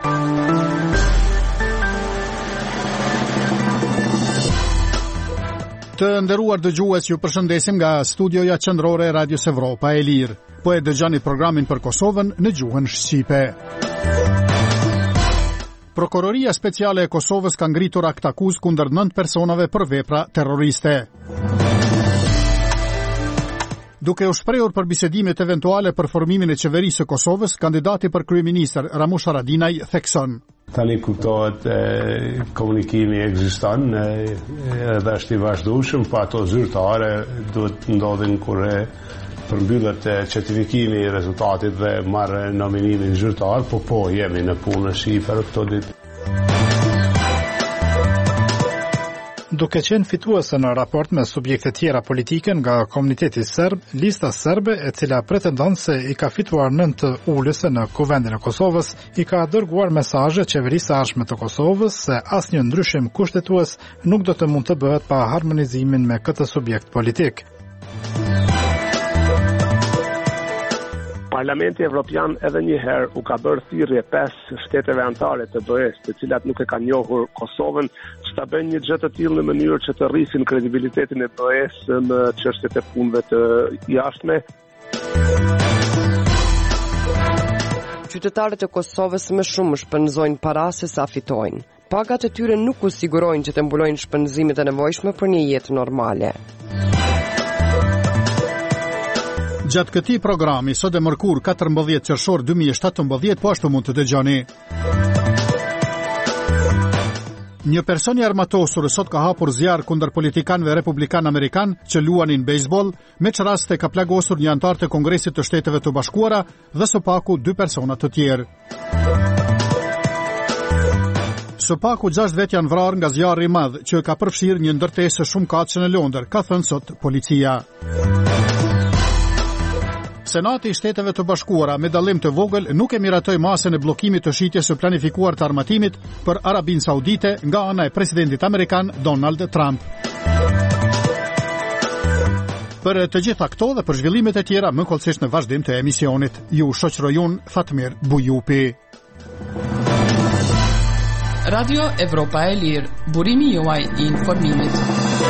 Të nderuar dëgjues, ju përshëndesim nga studioja qendrore e Radios Evropa e Lirë. Po e dëgjoni programin për Kosovën në gjuhën shqipe. Prokuroria Speciale e Kosovës ka ngritur akt akuzë kundër 9 personave për vepra terroriste. Duke u shprehur për bisedimet eventuale për formimin e qeverisë së Kosovës, kandidati për kryeministër Ramush Haradinaj thekson: Tani kuptohet komunikimi ekziston edhe është i vazhdueshëm, pa ato zyrtare duhet të ndodhin kur përmbyllet certifikimi i rezultatit dhe marrë nominimin zyrtar, po jemi në punë shifër këto ditë. Duke qenë fituese në raport me subjekte tjera politike nga komuniteti serb, lista serbe e cila pretendon se i ka fituar 9 ulëse në Kuvendin e Kosovës, i ka dërguar mesazhe qeverisë së ardhshme të Kosovës se asnjë ndryshim kushtetues nuk do të mund të bëhet pa harmonizimin me këtë subjekt politik. Parlamenti Evropian edhe një herë u ka bërë thirrje 5 shteteve anëtare të BE-s, të cilat nuk e kanë njohur Kosovën, që ta bëjnë një gjë të tillë në mënyrë që të rrisin kredibilitetin e BE-s në çështjet e punëve të jashtme. Qytetarët e Kosovës më shumë shpenzojnë para se sa fitojnë. Pagat e tyre nuk u sigurojnë që të mbulojnë shpenzimet e nevojshme për një jetë normale. Gjatë këtij programi, sot e mërkur 14 qershor 2017, po ashtu mund të dëgjoni. Një person i armatosur sot ka hapur zjarr kundër politikanëve republikan amerikan që luanin bejsboll, me çraste ka plagosur një antar të Kongresit të Shteteve të Bashkuara dhe së paku 2 persona të tjerë. Së paku 6 vet janë vrarë nga zjarri i madh që ka përfshirë një ndërtesë shumë katëshe në Londër, ka thënë sot policia. Senati i Shteteve të Bashkuara me dallim të vogël nuk e miratoi masën e bllokimit të shitjes së planifikuar të armatimit për Arabinë Saudite nga ana e presidentit amerikan Donald Trump. Për të gjitha këto dhe për zhvillimet e tjera më kollësisht në vazhdim të emisionit, ju shoqëroj unë Fatmir Bujupi. Radio Evropa e Lirë, burimi juaj i informimit.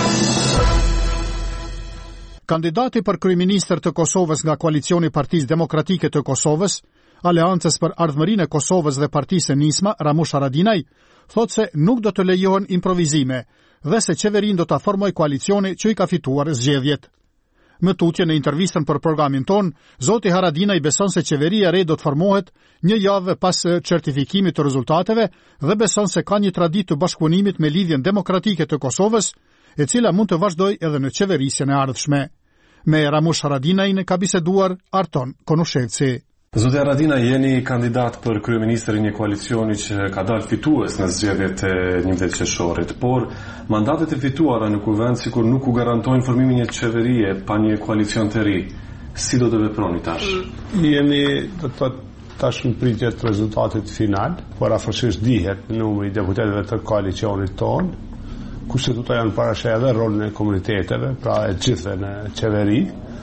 Kandidati për kryeministër të Kosovës nga koalicioni Partisë Demokratike të Kosovës, Aleancës për Ardhmërinë e Kosovës dhe Partisë Nisma, Ramush Haradinaj, thotë se nuk do të lejohen improvizime dhe se qeverinë do ta formojë koalicioni që i ka fituar zgjedhjet. Më tutje në intervistën për programin ton, zoti Haradinaj beson se qeveria e re do të formohet një javë pas certifikimit të rezultateve dhe beson se ka një traditë të bashkëpunimit me Lidhjen Demokratike të Kosovës, e cila mund të vazhdoj edhe në qeverisjen e ardhshme. Me Ramush Haradinajin ka biseduar Arton Konushevci. Zoti Haradinaj, jeni kandidat për kryeministër i një koalicioni që ka dalë fitues në zgjedhjet e 11 qershorit, por mandatet e fituara në kuvend sikur nuk u garantojnë formimin e një qeverie pa një koalicion të ri. Si do të veproni tash? Jemi do të tash në pritje të rezultatit final, por afërsisht dihet numri i deputetëve të koalicionit tonë. Kushtetuta janë parashë edhe rolin e komuniteteve, pra e gjithve në qeveri,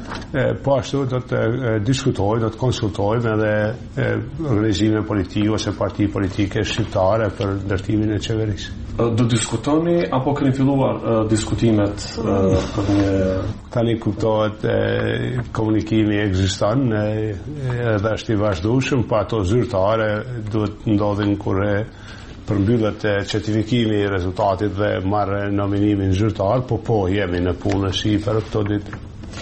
po ashtu do të diskutojnë, do të konsultojnë edhe organizime politike ose parti politike shqiptare për ndërtimin e qeverisë. Do diskutoni apo keni filluar diskutimet për një... Tani kuptohet komunikimi ekziston edhe është i vazhdueshëm, pa ato zyrtare duhet të ndodhin kur përmbyllet certifikimi i rezultatit dhe marrë nominimin zyrtar, po jemi në punë shifër këto ditë.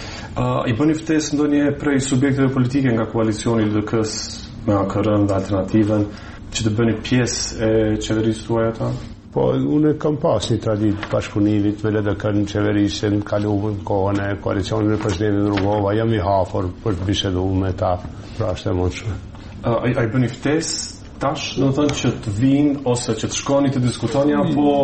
I bëni ftesë ndonjë prej subjekteve politike nga koalicioni LDK-s me AKR-n dhe Alternativën që të bëni pjesë e qeverisë tuaj ata? Po, unë kam pas një traditë bashkëpunimit me LDK-n në qeverisën, kaluar në kohën e koalicionit me presidentin Rugova, jam i hafur për të biseduar me ta, pra është e mundshme. A i bëni ftesë tash, do të thënë që të vinë ose që të shkoni të diskutoni apo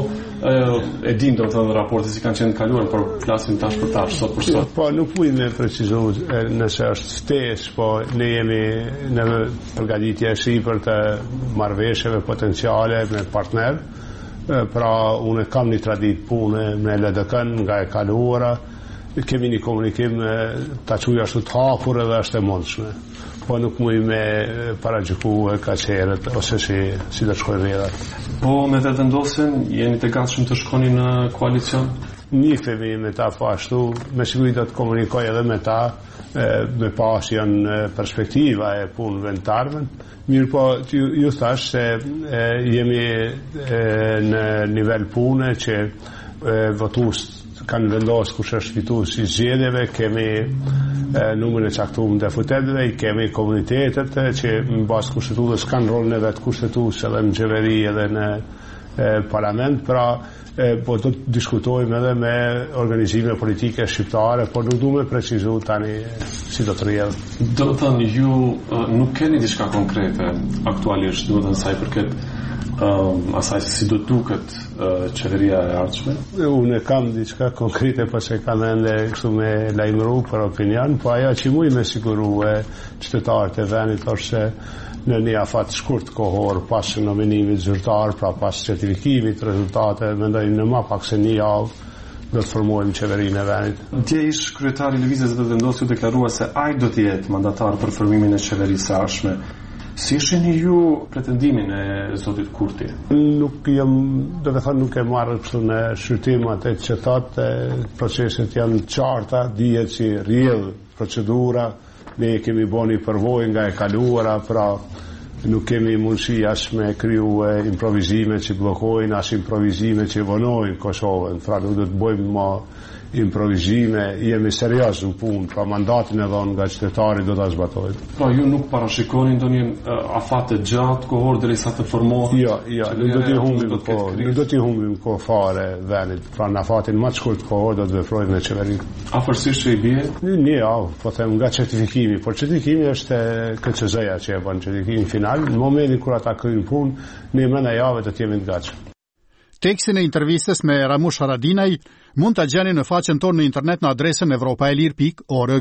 e dim do të thënë raportet si kanë qenë kaluar, por flasim tash për tash, sot për sot. Po nuk mund të precizoj nëse është ftesë, po ne jemi në përgatitje për të marrëveshjeve potenciale me partner. Pra unë kam një traditë pune me LDK-n nga e kaluara, kemi një komunikim ta quaj ashtu të hapur edhe është e mundshme. po nuk muj me paragjyku ka qerët ose si do shkoj vedat. Po me vetëvendosin, jeni të gatshëm të shkoni në koalicion? Njifemi me ta po ashtu, me siguri do të komunikoj edhe me ta, me pas janë perspektiva e punëve në tarmen. Mirë po, ju thash se jemi në nivel pune që votus kanë vendosur kush është fitues i zgjedhjeve, kemi numrin e caktuar të deputetëve, kemi komunitetet që mbas kushtetutës kanë rolin e vet kushtetues edhe në qeveri edhe në parlament, pra po do të diskutojmë edhe me organizime politike shqiptare, por nuk du me precizu tani si do të rrjedh. Do të thënë, ju nuk keni diçka konkrete aktualisht, do të thënë sa i përket asaj si do duket qeveria e ardhshme? Unë kam diçka konkrete, po se kam ende kështu me lajmëru për opinion, po ajo që muj me siguru qytetarët e vendit është se në një afat shkurt kohor pas nominimit zyrtar, pra pas certifikimit rezultate, mendoj në më pak se një javë do të formojmë qeverinë e vendit. Dje ish kryetari i Lëvizjes së Vendosur u deklarua se ai do të jetë mandatar për formimin e qeverisë së ardhshme. Si shihni ju pretendimin e zotit Kurti? Nuk e marrë kështu në shqyrtim atë që thotë, proceset janë qarta, dihet që rrjedh procedura, ne kemi bënë përvojë nga e kaluara, pra nuk kemi mundësi as me kriju improvizime që bllokojnë, as improvizime që vonojnë Kosovën, pra nuk do të bëjmë më improvizime, jemi serioz në punë, pra mandatin e dhënë nga qytetari do ta zbatojmë. Pra ju nuk parashikoni ndonjë afat të gjatë kohor derisa të formohet? Jo, nuk do t'i humbim kohë fare vendit, pra në afatin më të shkurt kohor do të veprojmë me qeverinë. Afërsisht që i bie? Një javë, po them nga certifikimi, por certifikimi është KCZ-ja që e bën certifikimin final, në momentin kur ata kryejnë punë, ne më në javë do të jemi të gatshëm. Tekstin e intervistës me Ramush Haradinaj mund të gjeni në faqen tonë në internet në adresën evropaelir.org.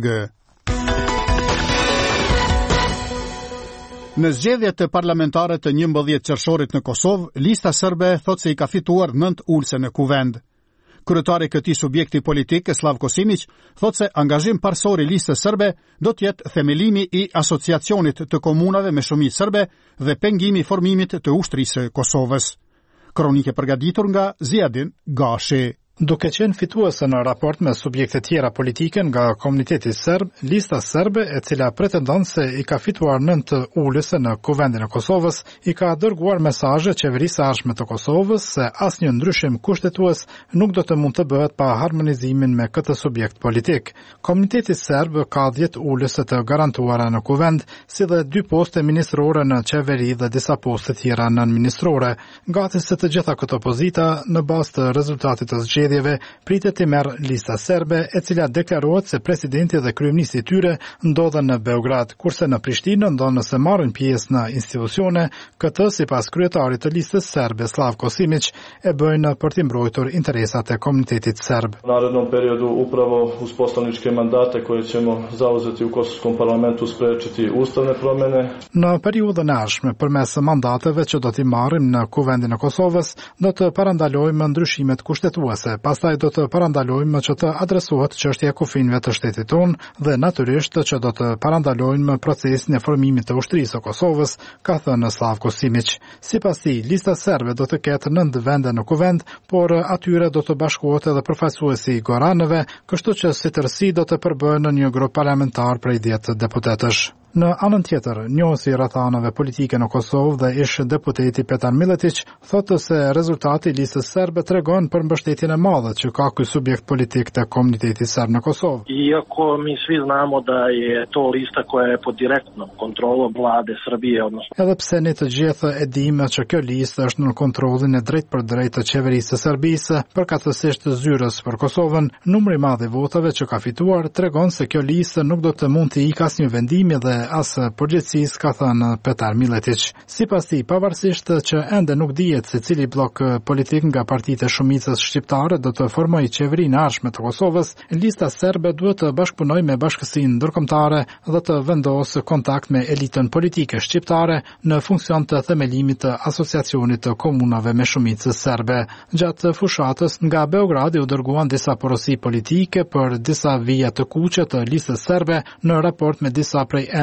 Në zgjedhjet të parlamentare të 11 qershorit në Kosovë, lista serbe thot se i ka fituar 9 ulse në kuvend. Kryetari i këtij subjekti politik, Slavko Simić, thot se angazhim parsor i listës serbe do të jetë themelimi i asociacionit të komunave me shumicë serbe dhe pengimi i formimit të ushtrisë së Kosovës. Kronike përgatitur nga Ziadin Gashi. Duke qenë fituese në raport me subjekte tjera politike nga komuniteti serb, lista serbe e cila pretendon se i ka fituar 9 ulëse në kuvendin e Kosovës, i ka dërguar mesazhe qeverisë së ardhshme të Kosovës se asnjë ndryshim kushtetues nuk do të mund të bëhet pa harmonizimin me këtë subjekt politik. Komuniteti serb ka 10 ulëse të garantuara në kuvend, si dhe 2 poste ministrore në qeveri dhe disa poste tjera nën-ministrore. Gati se të gjitha këto pozita në bazë të rezultatit të zgjedhjeve pritet të merr lista serbe, e cila deklarohet se presidenti dhe kryeministri i tyre ndodhen në Beograd, kurse në Prishtinë ndonë se marrin pjesë në institucione, këtë sipas kryetarit të listës serbe Slavko Simić e bëjnë për të mbrojtur interesat e komunitetit serb. U narednom periodu upravo uz poslaničke mandate koje ćemo zauzeti u Kosovskom parlamentu sprečiti ustavne promjene. Në periudhën e ardhshme, përmes mandateve që do t'i marrim në kuvendin e Kosovës, do të parandalojmë ndryshimet kushtetuese. Pastaj do të parandalojmë që të adresohet çështja e kufinjve të shtetit tonë dhe natyrisht që do të parandalojmë procesin e formimit të ushtrisë së Kosovës, ka thënë Slavko Simić. Sipas tij, lista serbe do të ketë 9 vende në kuvend, por atyre do të bashkohet edhe përfaqësuesi i Goranëve, kështu që si tërësi do të përbëhen në një grup parlamentar prej 10 deputetësh. Në anën tjetër, njohësi i rrethanave politike në Kosovë dhe ish deputeti Petar Miletić thotë se rezultati i listës serbe tregon për mbështetjen e madhe që ka ky subjekt politik te komuniteti serb në Kosovë. Iako mi svi znamo da je to lista koja je pod direktnom kontrolom vlade Srbije, odnosno. Edhe pse ne të gjithë e dimë që kjo listë është në kontrollin e drejtpërdrejtë të qeverisë së Serbisë, përkatësisht të zyrës për Kosovën, numri i madh i votave që ka fituar tregon se kjo listë nuk do të mund të ikë asnjë vendimi dhe as përgjithësisë, ka thënë Petar Miletić. Sipas tij, pavarësisht që ende nuk dihet se cili blok politik nga partitë e shumicës shqiptare do të formojë qeverinë e ardhshme të Kosovës, lista serbe duhet të bashkëpunojë me bashkësinë ndërkombëtare dhe të vendosë kontakt me elitën politike shqiptare në funksion të themelimit të asociacionit të komunave me shumicë serbe. Gjatë fushatës nga Beogradi u dërguan disa porosi politike për disa vija të kuqe të listës serbe në raport me disa prej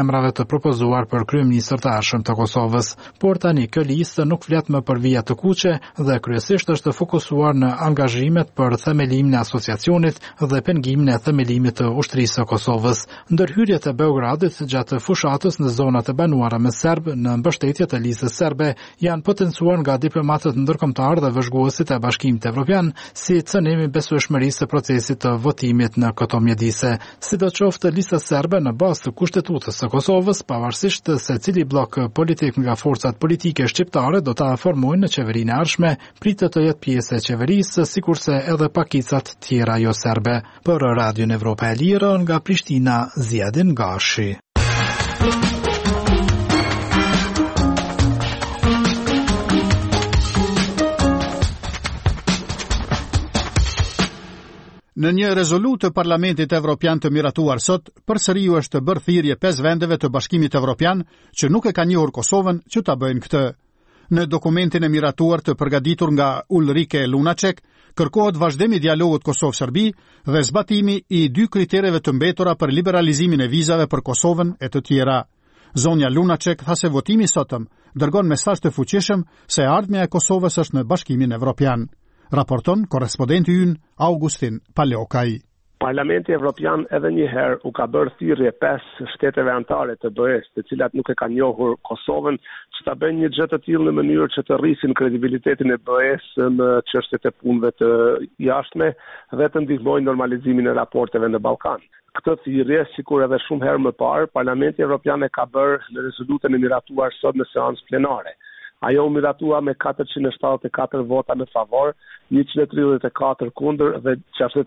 emrave të propozuar për kryeministër të ardhshëm të Kosovës, por tani kjo listë nuk flet më për vija të kuqe dhe kryesisht është fokusuar në angazhimet për themelimin e asociacionit dhe pengimin e themelimit të ushtrisë së Kosovës. Ndërhyrjet e Beogradit gjatë fushatës në zonat e banuara me serb në mbështetje të listës serbe janë potencuar nga diplomatët ndërkombëtar dhe vëzhguesit e Bashkimit Evropian si cënim i besueshmërisë së procesit të votimit në këto mjedise. Sidoqoftë, lista serbe në bazë të Kushtetutës së Kosovës, pavarësisht se cili blok politik nga forcat politike shqiptare do ta formojnë në qeverinë e ardhshme, pritet të jetë pjesë e qeverisë, sikurse edhe pakicat tjera jo serbe. Për Radion Evropa e Lirë nga Prishtina, Zjedin Gashi. Në një rezolutë të Parlamentit Evropian të miratuar sot, përsëri u është bërë thirrje 5 vendeve të Bashkimit Evropian që nuk e kanë njohur Kosovën që ta bëjnë këtë. Në dokumentin e miratuar të përgatitur nga Ulrike Lunacek, kërkohet vazhdimi i dialogut Kosovë-Serbi dhe zbatimi i 2 kritereve të mbetura për liberalizimin e vizave për Kosovën e të tjera. Zonja Lunacek tha se votimi sotëm dërgon mesazh të fuqishëm se ardhmja e Kosovës është në Bashkimin Evropian. Raporton korespondenti ynë Augustin Paleokaj. Parlamenti Evropian edhe një herë u ka bërë thirrje 5 shteteve anëtare të BE-s, të cilat nuk e kanë njohur Kosovën, që ta bëjnë një gjë të tillë në mënyrë që të rrisin kredibilitetin e BE-s në çështjet e punëve të jashtme dhe të ndihmojnë normalizimin e raporteve në Ballkan. Këtë thirrje, sikur edhe shumë herë më parë, Parlamenti Evropian e ka bërë në rezolutën e miratuar sot në seancë plenare. Ajo u miratua me 474 vota në favor, 134 kundër dhe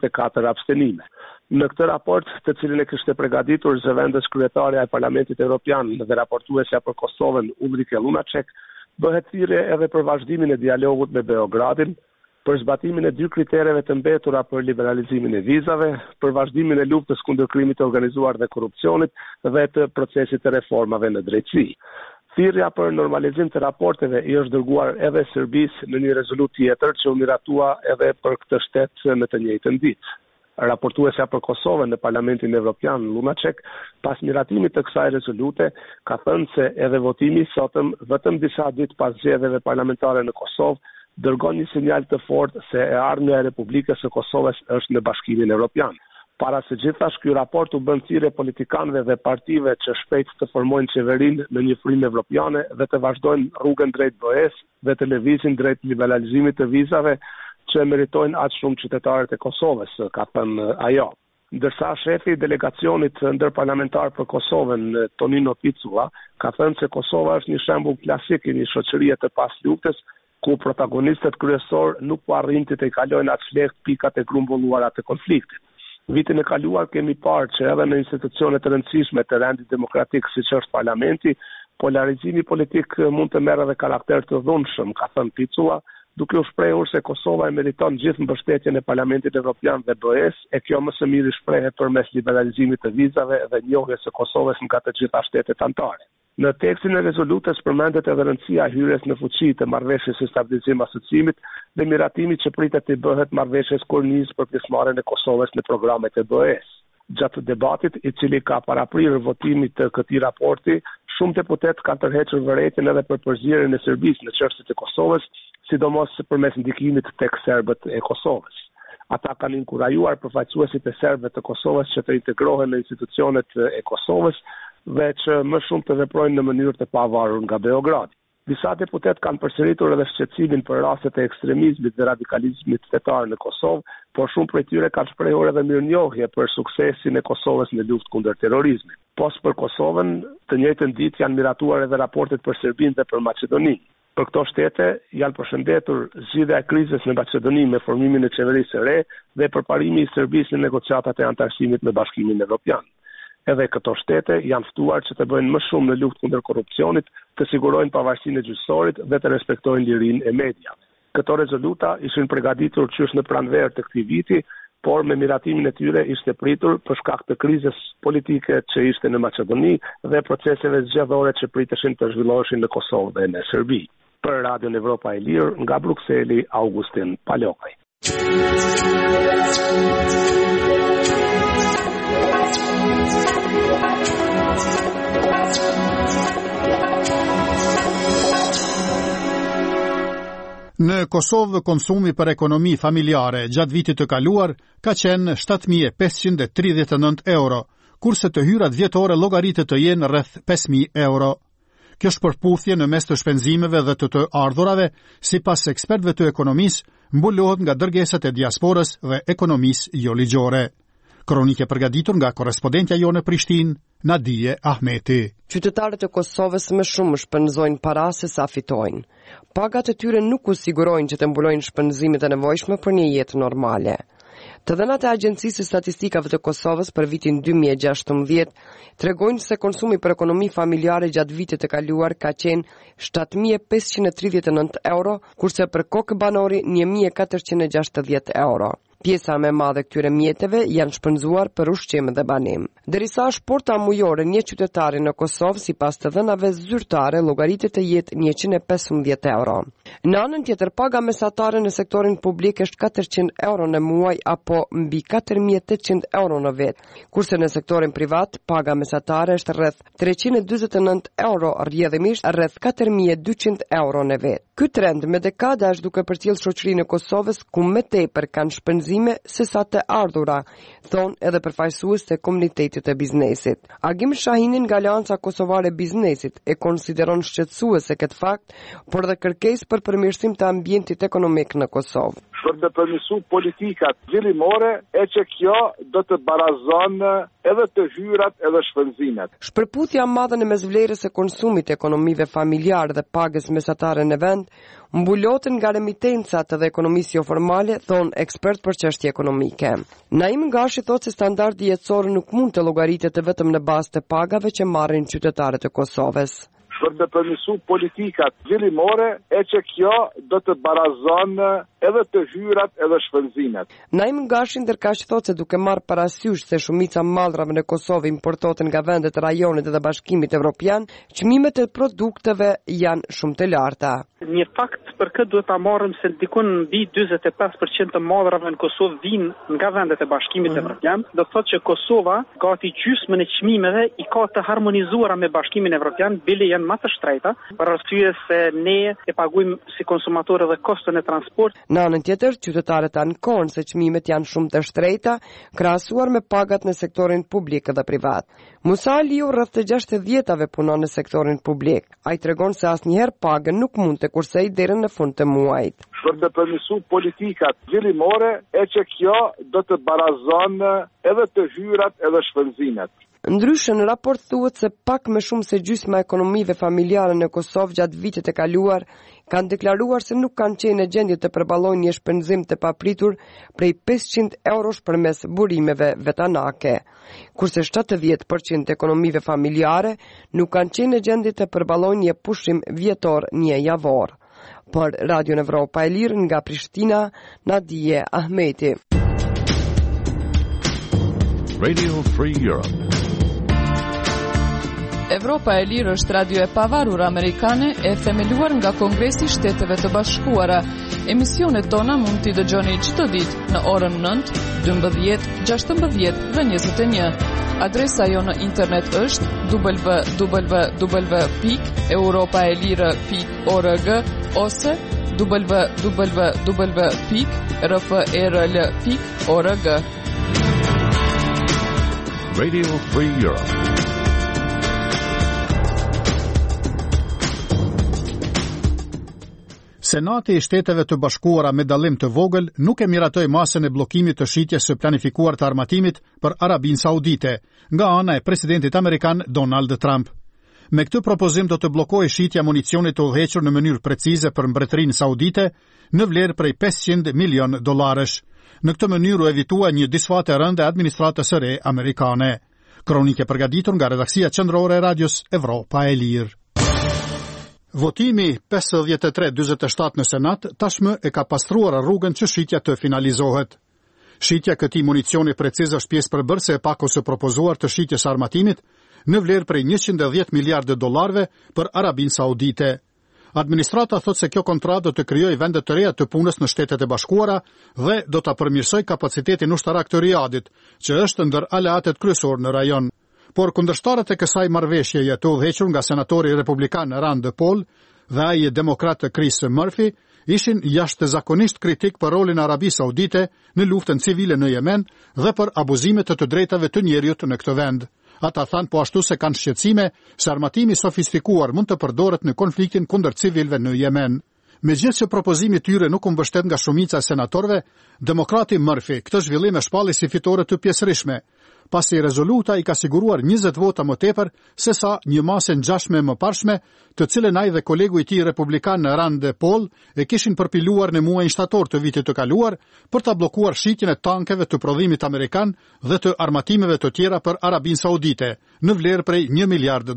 64 abstenime. Në këtë raport, të cilin e kishte përgatitur zëvendës kryetaria e Parlamentit Evropian dhe raportuesja për Kosovën Ulrike Lunacek, bëhet thirrje edhe për vazhdimin e dialogut me Beogradin, për zbatimin e 2 kritereve të mbetura për liberalizimin e vizave, për vazhdimin e luftës kundër krimit të organizuar dhe korrupsionit dhe të procesit të reformave në drejtësi. Thirrja për normalizim të raporteve i është dërguar edhe Serbisë në një rezolutë tjetër që u miratua edhe për këtë shtet në të njëjtën ditë. Raportuesja për Kosovën në Parlamentin Evropian, Lunacek, pas miratimit të kësaj rezolute, ka thënë se edhe votimi sotëm, vetëm disa ditë pas zgjedhjeve parlamentare në Kosovë, dërgon një sinjal të fortë se e ardhmja e Republikës së Kosovës është në Bashkimin Evropian. Para së gjithash, ky raport u bën thirrje politikanëve dhe partive që shpejt të formojnë qeverinë në një frymë evropiane dhe të vazhdojnë rrugën drejt BE-s dhe të lëvizin drejt liberalizimit të vizave që meritojnë aq shumë qytetarët e Kosovës, ka thënë ajo. Ndërsa shefi i delegacionit ndërparlamentar për Kosovën, Tonino Picula, ka thënë se Kosova është një shembull klasik i një shoqërie të pasluftës ku protagonistët kryesor nuk po arrinti të kalojnë atë lehtë pikat e grumbulluara të konfliktit. Vitin e kaluar kemi parë që edhe në institucione të rëndësishme të rendit demokratik siç është parlamenti, polarizimi politik mund të merrë edhe karakter të dhunshëm, ka thënë Picula, duke u shprehur se Kosova e meriton gjithë mbështetjen e Parlamentit Evropian dhe BE-s, e kjo më së miri shprehet përmes liberalizimit të vizave dhe njohjes së Kosovës nga të gjitha shtetet anëtare. Në tekstin e rezolutës përmendet edhe rëndësia e hyrjes në fuqi të marrëveshjes së stabilizim asociimit dhe miratimi që pritet të bëhet marrëveshjes kurniz për pjesëmarrjen e Kosovës në programet e BE-s. Gjatë debatit, i cili ka paraprirë votimit të këtij raporti, shumë deputet kanë tërhequr vërejtjen edhe për përzierjen e Serbisë në çështjet e Kosovës, sidomos përmes ndikimit tek serbët e Kosovës. Ata kanë inkurajuar përfaqësuesit e serbëve të Kosovës që të integrohen në institucionet e Kosovës dhe që më shumë të veprojnë në mënyrë të pavarur nga Beogradi. Disa deputet kanë përsëritur edhe shqetësimin për rastet e ekstremizmit dhe radikalizmit fetar në Kosovë, por shumë prej tyre kanë shprehur edhe mirënjohje për suksesin e Kosovës në luftë kundër terrorizmit. Pos për Kosovën, të njëjtën ditë janë miratuar edhe raportet për Serbinë dhe për Maqedoninë. Për këto shtete janë përshëndetur zgjidhja e krizës në Maqedoni me formimin e qeverisë së re dhe përparimi i Serbisë në negociatat e antarësimit me Bashkimin Evropian. Edhe këto shtete janë ftuar që të bëjnë më shumë në luftë kundër korrupsionit, të sigurojnë pavarësinë e gjyqësorit dhe të respektojnë lirinë e mediave. Këto rezoluta ishin përgatitur qysh në pranverë të këtij viti, por me miratimin e tyre ishte pritur për shkak të krizës politike që ishte në Maqedoni dhe proceseve zgjedhore që priteshin të zhvilloheshin në Kosovë dhe në Serbi. Për Radion Evropa e Lirë, nga Brukseli, Augustin Paleokaj. Në Kosovë, konsumi për ekonomi familjare gjatë vitit të kaluar ka qenë 7.539 euro, kurse të hyrat vjetore llogaritet të jenë rreth 5.000 euro. Kjo shpërputhje në mes të shpenzimeve dhe të ardhurave, sipas ekspertëve të ekonomisë, mbulohet nga dërgesat e diasporës dhe ekonomisë jo ligjore. Kronike përgatitur nga korrespondentja jonë në Prishtinë, Nadije Ahmeti. Qytetarët e Kosovës më shumë shpenzojnë para se sa fitojnë. Pagat e tyre nuk u sigurojnë që të mbulojnë shpenzimet e nevojshme për një jetë normale. Të dhënat e Agjencisë së Statistikave të Kosovës për vitin 2016 tregojnë se konsumi për ekonomi familjare gjatë vitit të kaluar ka qenë 7.539 euro, kurse për kokë banori 1.460 euro. Pjesa më e madhe këtyre mjeteve janë shpenzuar për ushqim dhe banim. Derisa shporta mujore një qytetari në Kosovë, sipas të dhënave zyrtare, llogaritet të jetë 115 euro. Në anën tjetër, paga mesatare në sektorin publik është 400 euro në muaj apo mbi 4.800 euro në vit, kurse në sektorin privat paga mesatare është rreth 349 euro, rrjedhimisht rreth 4.200 euro në vit. Ky trend me dekada është duke përcjell shoqërinë e Kosovës ku më tepër kanë shpenzime se sa të ardhura, thonë edhe përfaqësues të komunitetit të biznesit. Agim Shahinin nga Alianca Kosovare e Biznesit e konsideron shqetësuese këtë fakt, por dhe kërkesë për përmirësim të ambientit ekonomik në Kosovë. Për të përmirësu politikat zhvillimore e që kjo do të barazon edhe të hyrat edhe shpenzimet. Shpërputhja madhe në mesvlerës së konsumit të ekonomive familjare dhe pagës mesatare në vend mbuloten nga remitencat dhe ekonomisë jo formale, thon ekspert për çështje ekonomike. Naim Gashi thotë se standardi jetësor nuk mund të llogaritet vetëm në bazë të pagave që marrin qytetarët e Kosovës. Për të përmirësu politikat zhvillimore e që kjo do të barazon edhe të hyrat edhe shpenzimet. Naim Gashi ndërkaq thotë se duke marrë parasysh se shumica mallrave në Kosovë importohen nga vendet e rajonit dhe Bashkimit Evropian, çmimet e produkteve janë shumë të larta. Një fakt për këtë duhet ta marrim se dikun mbi 45% të mallrave në Kosovë vijnë nga vendet e Bashkimit Evropian, do të thotë që Kosova gati gjysmën e çmimeve i ka të harmonizuara me Bashkimin Evropian, bile janë më të shtrejta, për arsye se ne e paguajmë si konsumatorë dhe koston e transport. Në anën tjetër, qytetarët ankohen se çmimet janë shumë të shtrejta, krahasuar me pagat në sektorin publik dhe privat. Musa Aliu rreth të 60-tave punon në sektorin publik. Ai tregon se asnjëherë paga nuk mund të kursej deri në fund të muajit. Për të përmirësu politikat zhvillimore e që kjo do të barazon edhe të hyrat edhe shpenzimet. Ndryshe, në raport thuhet se pak më shumë se gjysma e ekonomive familjare në Kosovë gjatë vitit e kaluar kanë deklaruar se nuk kanë qenë në gjendje të përballojnë një shpenzim të papritur prej 500 eurosh përmes burimeve vetanake, kurse 70% e ekonomive familjare nuk kanë qenë në gjendje të përballojnë një pushim vjetor një javor. Për Radio Evropa e Lirë nga Prishtina, Nadije Ahmeti. Radio Free Europe. Evropa e Lirë është radio e pavarur amerikane e themeluar nga Kongresi i Shteteve të Bashkuara. Emisionet tona mund t'i dëgjoni çdo ditë në orën 9, 12, 16 dhe 21. Adresa jo në internet është www.europaelire.org ose www.rfrl.org. Radio Free Europe. Senati i Shteteve të Bashkuara me dallim të vogël nuk e miratoi masën e bllokimit të shitjes së planifikuar të armatimit për Arabinë Saudite nga ana e presidentit amerikan Donald Trump. Me këtë propozim do të bllokojë shitja municionit të udhëhequr në mënyrë precize për Mbretërinë Saudite në vlerë prej $500 milion. Në këtë mënyrë u evitua një disfatë e rëndë e administratës së re amerikane. Kronike përgatitur nga redaksia qendrore e radios Evropa e Lirë. Votimi 53-47 në Senat tashmë e ka pastruar rrugën që shitja të finalizohet. Shitja këtij municioni preciz është pjesë përbërëse e pakos së propozuar të shitjes armatimit në vlerë prej $110 miliardë për Arabinë Saudite. Administrata thot se kjo kontratë do të krijojë vende të reja të punës në Shtetet e Bashkuara dhe do ta përmirësojë kapacitetin ushtarak të Riyadit, që është ndër aleatet kryesor në rajon. Por kundërshtarët e kësaj marrëveshjeje të udhëhequr nga senatori republikan Rand Paul dhe ai demokrat Chris Murphy ishin jashtëzakonisht kritik për rolin e Arabisë Saudite në luftën civile në Yemen dhe për abuzimet të drejtave të njerëzit në këtë vend. Ata thanë po ashtu se kanë shqetësime se armatimi sofistikuar mund të përdoret në konfliktin kundër civilëve në Yemen. Megjithëse propozimi i tyre nuk u mbështet nga shumica e senatorëve, demokrati Murphy këtë zhvillim e shpalli si fitore të pjesërishme, pasi rezoluta i ka siguruar 20 vota më tepër se sa një masë ngjashme më parshme, të cilën ai dhe kolegu i tij republikan Rand Paul e kishin përpiluar në muajin shtator të vitit të kaluar për ta bllokuar shitjen e tankeve të prodhimit amerikan dhe të armatimeve të tjera për Arabinë Saudite, në vlerë prej $1 miliard.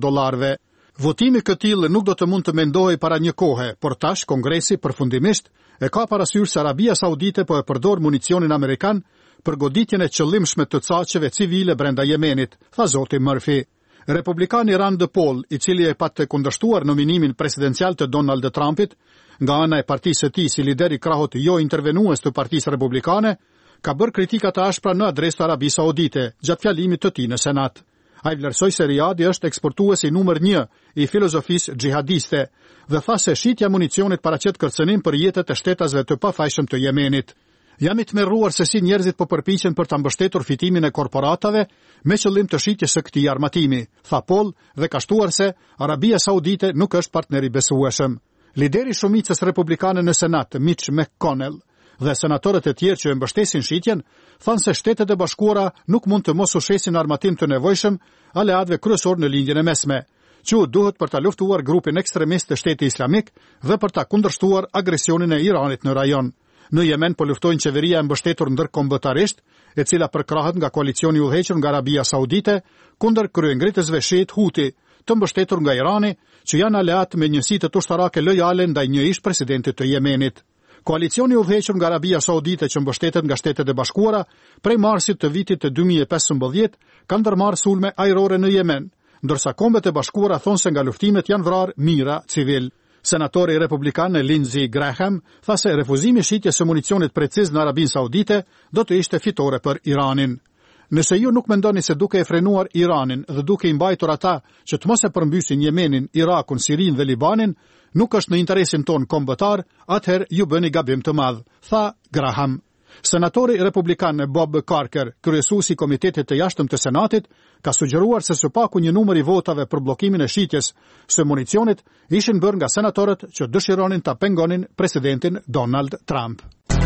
Votimi këtill nuk do të mund të mendohej para një kohe, por tash Kongresi përfundimisht e ka parasysh se Arabia Saudite po e përdor municionin amerikan për goditjen e qëllimshme të caqeve civile brenda Yemenit, tha zoti Murphy. Republikani Rand Paul, i cili e patë kundërshtuar nominimin presidencial të Donald Trumpit, nga ana e partisë së tij si lider i krahut jo intervenues të Partisë Republikane, ka bërë kritika të ashpra në adresë të Arabisë Saudite gjatë fjalimit të tij në Senat. Ai vlerësoi se Riyadhi është eksportuesi numër 1 i filozofisë xhihadiste dhe tha se shitja e municionit paraqet kërcënim për jetët e shtetasve të pafajshëm të Yemenit. Jam i tmerruar se si njerëzit po përpiqen për ta mbështetur fitimin e korporatave me qëllim të shitjes së këtij armatimi, tha Paul dhe ka shtuar se Arabia Saudite nuk është partner i besueshëm. Lideri i shumicës republikane në Senat, Mitch McConnell, dhe senatorët e tjerë që e mbështesin shitjen, thanë se Shtetet e Bashkuara nuk mund të mos ushesin armatim të nevojshëm aleatëve kryesor në lindjen e mesme, që duhet për ta luftuar grupin ekstremist të Shtetit Islamik dhe për ta kundërshtuar agresionin e Iranit në rajon. Në Yemen po luftojnë qeveria e mbështetur ndërkombëtarisht, e cila përkrahet nga koalicioni i udhëhequr nga Arabia Saudite kundër kryengritësve shiit Huti, të mbështetur nga Irani, që janë aleat me njësitë ushtarake lojale ndaj një ish presidentit të Yemenit. Koalicioni i udhëhequr nga Arabia Saudite që mbështetet nga Shtetet e Bashkuara, prej marsit të vitit të 2015 kanë ndërmarrë sulme ajrore në Yemen, ndërsa Kombet e Bashkuara thonë se nga luftimet janë vrarë mijëra civil. Senatori republikan Lindsey Graham tha se refuzimi i shitjes së municionit preciz në Arabinë Saudite do të ishte fitore për Iranin. Nëse ju nuk mendoni se duke e frenuar Iranin dhe duke i mbajtur ata që të mos e përmbysin Yemenin, Irakun, Sirinë dhe Libanin, nuk është në interesin ton kombëtar, atëherë ju bëni gabim të madh, tha Graham. Senatori republikan Bob Corker, kryesuesi i Komitetit të Jashtëm të Senatit, ka sugjeruar se së paku një numër i votave për bllokimin e shitjes së municionit ishin bërë nga senatorët që dëshironin ta pengonin presidentin Donald Trump.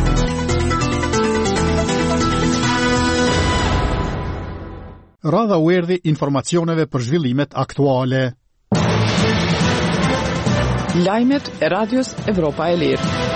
Radha u erdhi informacioneve për zhvillimet aktuale. Lajmet e Radios Evropa e Lirë.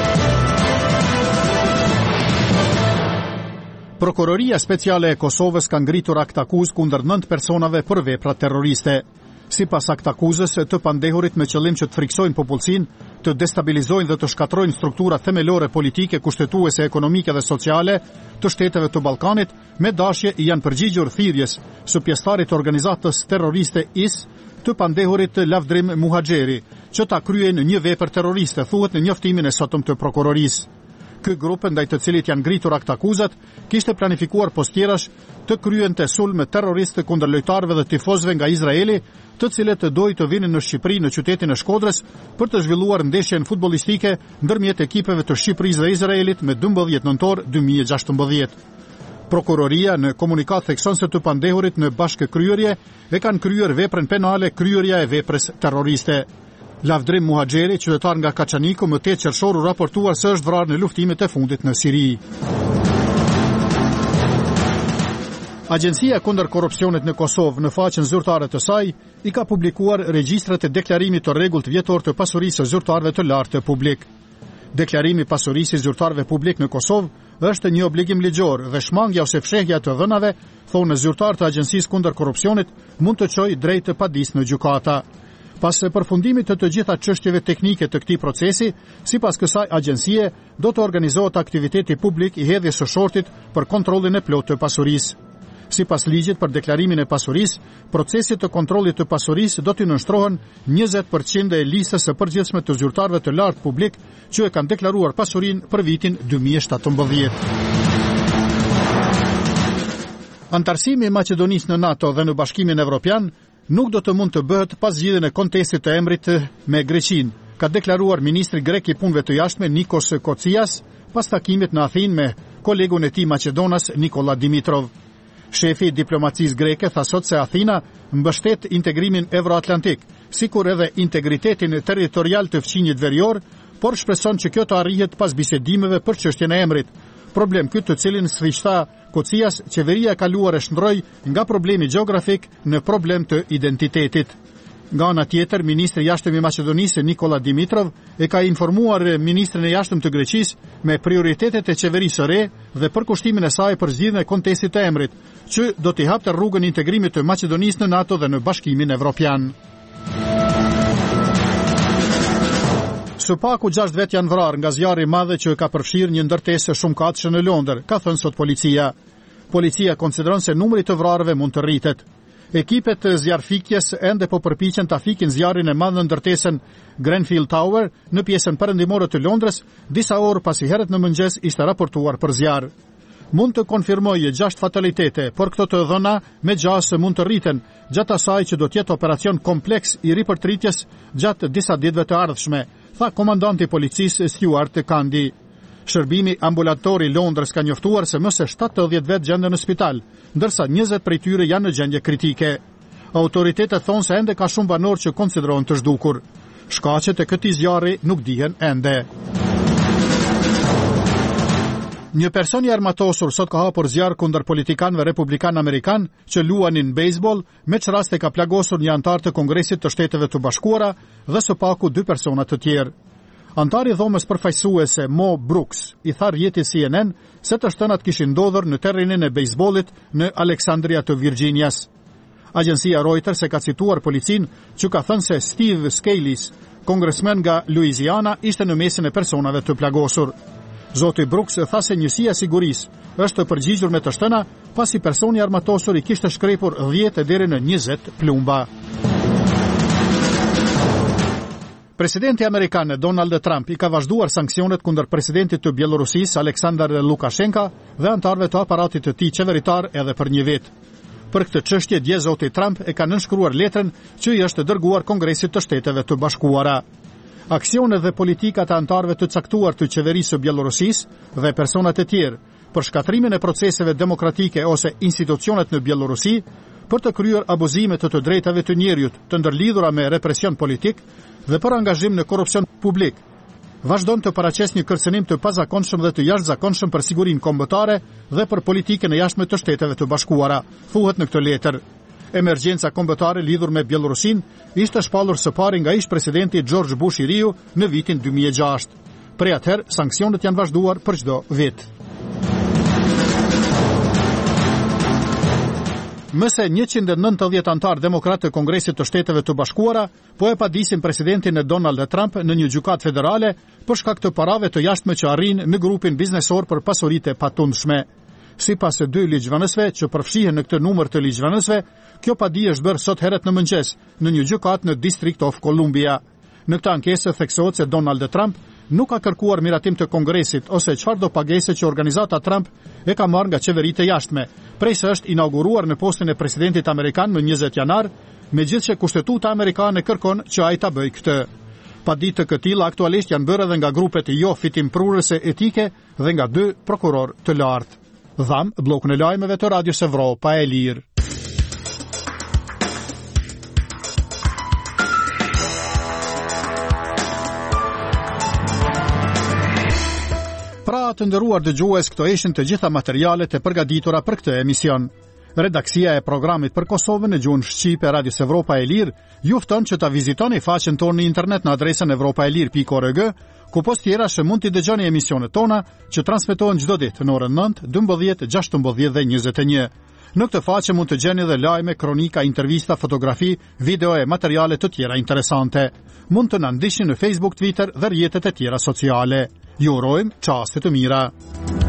Prokuroria Speciale e Kosovës ka ngritur akt akuzë kundër 9 personave për vepra terroriste. Sipas akt akuzës të pandehurit me qëllim që të friksojnë popullsinë, të destabilizojnë dhe të shkatrojnë struktura themelore politike, kushtetuese, ekonomike dhe sociale të shteteve të Ballkanit, me dashje i janë përgjigjur thirrjes së pjesëtarit të organizatës terroriste IS, të pandehurit Lavdrim Muhajeri, që ta kryen një vepër terroriste, thuhet në njoftimin e sotëm të prokurorisë. Ky grup, ndaj të cilit janë ngritur akt akuzat, kishte planifikuar postjerash të kryente sulme terroriste kundër lojtarëve dhe tifozëve nga Izraeli, të cilët dojnë të vinin në Shqipëri në qytetin e Shkodrës për të zhvilluar ndeshjen futbollistike ndërmjet ekipeve të Shqipërisë dhe Izraelit me 12 nëntor 2016. Prokuroria në komunikat thekson se të pandehurit në bashkëkryerje e kanë kryer veprën penale kryerja e veprës terroriste. Lavdrim Muhajeri, qytetar nga Kaçaniku, më 8 qershor u raportuar se është vrarë në luftimet e fundit në Siri. Agjencia kundër korrupsionit në Kosovë në faqen zyrtare të saj i ka publikuar regjistrat e deklarimit të rregullt vjetor të pasurisë së zyrtarëve të lartë publik. Deklarimi i pasurisë së zyrtarëve publik në Kosovë është një obligim ligjor dhe shmangja ose fshehja të dhënave, thonë zyrtar të Agjencisë kundër korrupsionit, mund të çojë drejt të padisë në gjykata. Pas përfundimit të gjitha çështjeve teknike të këtij procesi, sipas kësaj agjencie, do të organizohet aktiviteti publik i hedhjes së shortit për kontrollin e plotë të pasurisë. Sipas ligjit për deklarimin e pasurisë, procesi të kontrollit të pasurisë do të nënshtrohen 20% e listës së përgjithshme të zyrtarëve të lartë publik që e kanë deklaruar pasurinë për vitin 2017. Antarësimi i Maqedonisë në NATO dhe në Bashkimin Evropian nuk do të mund të bëhet pas zgjidhjen e kontestit të emrit me Greqinë, ka deklaruar ministri grek I punëve të jashtme Nikos Kocias pas takimit në Athinë me kolegun e tij Maqedonas Nikola Dimitrov. Shefi I diplomacisë greke tha sot se Athina mbështet integrimin evroatlantik, sikur edhe integritetin territorial të fqinjit verior, por shpreson që kjo të arrihet pas bisedimeve për çështjen e emrit. Problem ky të cilin sfiqta Kocias, qeveria e kaluar e shndroi nga problemi gjeografik në problem të identitetit. Nga ana tjetër, ministri I jashtëm I Maqedonisë Nikola Dimitrov e ka informuar ministrin e jashtëm të Greqisë me prioritetet e qeverisë së re dhe për kushtimin e saj për zgjidhjen e kontestit të emrit, që do t'i hapte rrugën integrimit të Maqedonisë në NATO dhe në Bashkimin Evropian. Së paku 6 vet janë vrarë nga zjarri I madh që ka përfshirë një ndërtesë shumëkatëshe në Londër, ka thënë sot policia. Policia konsideron se numri të vrarëve mund të rritet. Ekipet e zjarrfikjes ende po përpiqen ta fikin zjarrin e madh në ndërtesën Grenfell Tower në pjesën perëndimore të Londrës, disa orë pasi herët në mëngjes ishte raportuar për zjarr. Mund të konfirmojë 6 fatalitete, por këto të dhëna me gjasë mund të rriten, gjatë asaj që do të jetë operacion kompleks I ripërtritjes gjatë disa ditëve të ardhshme, tha komandanti I policisë Stuart Candy. Shërbimi ambulator I Londrës ka njoftuar se më se 70 vet gjenden në spital, ndërsa 20 prej tyre janë në gjendje kritike. Autoritetet thonë se ende ka shumë banorë që konsiderohen të zhdukur. Shkaqet e këtij zjarri nuk dihen ende. Një person I armatosur sot ka hapur zjarr kundër politikanëve republikan amerikan që luanin baseball, me çraste ka plagosur një antar të Kongresit të Shteteve të Bashkuara dhe së paku 2 persona të tjerë. Antari dhomës përfaqësuese Mo Brooks I tha rjetit CNN se të shtënat kishin ndodhur në terrenin e bejsbollit në Alexandria të Virginias. Agjencia Reuters e ka cituar policin që ka thënë se Steve Scalise, kongresmen nga Louisiana, ishte në mesin e personave të plagosur. Zoti Brooks tha se njësia sigurisë është përgjigjur me të shtëna pasi personi armatosur I kishte shkrepur 10 deri në 20 plumba. Presidenti amerikan Donald Trump I ka vazhduar sanksionet kundër presidentit të Bielorusisë Aleksandar Lukashenko dhe antarëve të aparatit të tij qeveritar edhe për një vit. Për këtë çështje dje zoti Trump e ka nënshkruar letrën që I është dërguar Kongresit të Shteteve të Bashkuara. Aksionet dhe politikat e antarëve të caktuar të qeverisë së Bielorusisë dhe personat e tjerë për shkatrimin e proceseve demokratike ose institucionet në Bielorusi për të kryer abuzime të drejtave të njerëzit të ndërlidhura me represion politik dhe për angazhim në korrupsion publik. Vazhdon të paraqes një kërcënim të pazakonshëm dhe të jashtëzakonshëm për sigurinë kombëtare dhe për politikën e jashtme të Shteteve të Bashkuara, thuhet në këtë letër. Emergjenca kombëtare lidhur me Bielorusinë ishte shpallur së pari nga ish-presidenti George Bush I Riu në vitin 2006. Prej atëherë, sanksionet janë vazhduar për çdo vit. Mëse 190 antar demokratë të Kongresit të Shteteve të Bashkuara po e padisin presidentin e Donald Trump në një gjykatë federale për shkak të parave të jashtme që arrin në grupin biznesor për pasuritë e patundshme. Sipas 2 ligjvënësve që përfshihen në këtë numër të ligjvënësve, kjo padi është bërë sot herët në mëngjes në një gjykatë në District of Columbia. Në këtë ankesë theksohet se Donald Trump nuk ka kërkuar miratim të Kongresit ose çfarëdo pagese që organizata Trump e ka marrë nga qeveritë e jashtme, prej se është inauguruar në postin e presidentit amerikan në 20 janar, megjithëse kushtetuta amerikane kërkon që ai ta bëjë këtë. Paditë të këtilla aktualisht janë bërë edhe nga grupet jo fitimprurëse etike dhe nga 2 prokuror të lartë. Dham, bllokun e lajmeve të Radios Evropa e Lirë. Pra të nderuar dëgjues, këto ishin të gjitha materialet e përgatitura për këtë emision. Redaksia e programit për Kosovën në gjuhën shqipe Radios Evropa e Lirë ju fton që ta vizitoni faqen tonë në internet në adresën evropaelir.org, ku post tjera që mund t'i dëgjoni emisionet tona që transmetohen çdo ditë në orën 9, 12, 16 dhe 21. Në këtë faqe mund të gjeni dhe lajme, kronika, intervista, fotografi, video e materiale të tjera interesante. Mund të na ndiqni në Facebook, Twitter dhe rrjetet e tjera sociale. Ju urojmë çaste të mira.